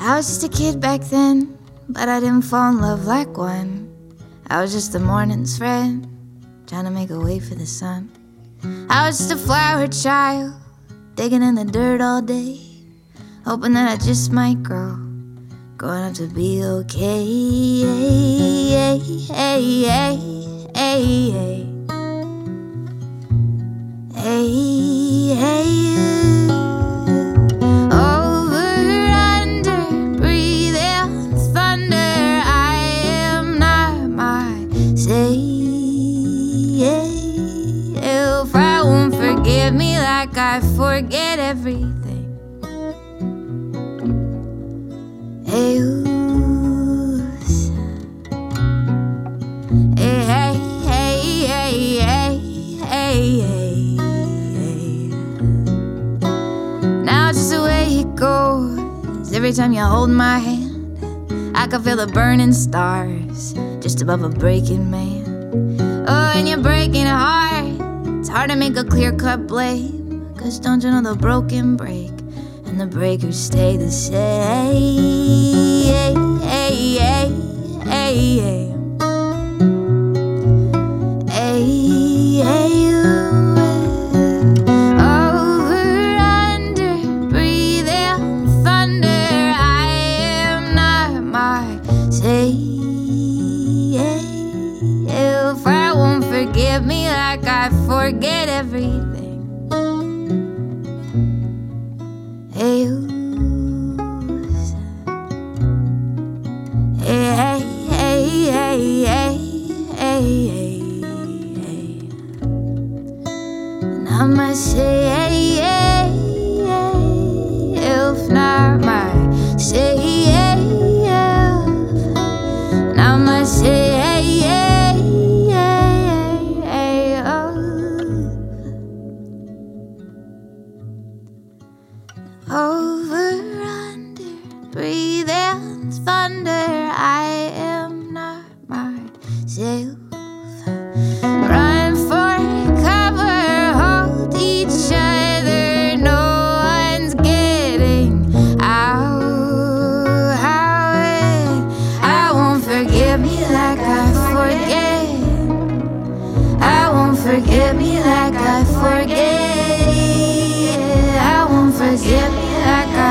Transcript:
I was just a kid back then, but I didn't fall in love like one. I was just the morning's friend, trying to make a way for the sun. I was just a flower child, digging in the dirt all day, hoping that I just might grow, growing up to be okay. Over, under, breathe in thunder. I am not myself. I won't forgive me like I forget everything. Hey, now just the way it goes. Every time you hold my hand, I can feel the burning stars just above a breaking man. Oh, and you're breaking heart. It's hard to make a clear-cut blame, 'cause don't you know the broken break and the breakers stay the same. Over, under, breathe in thunder. I am not myself. I won't forgive me like I forget everything. Hey, and I must say, if not myself, and I must say, over, under, breathe in thunder. I am not myself. Run for cover, hold each other. No one's getting out. I won't forgive me like I forget. I won't forgive me like I forget. I won't forgive me like I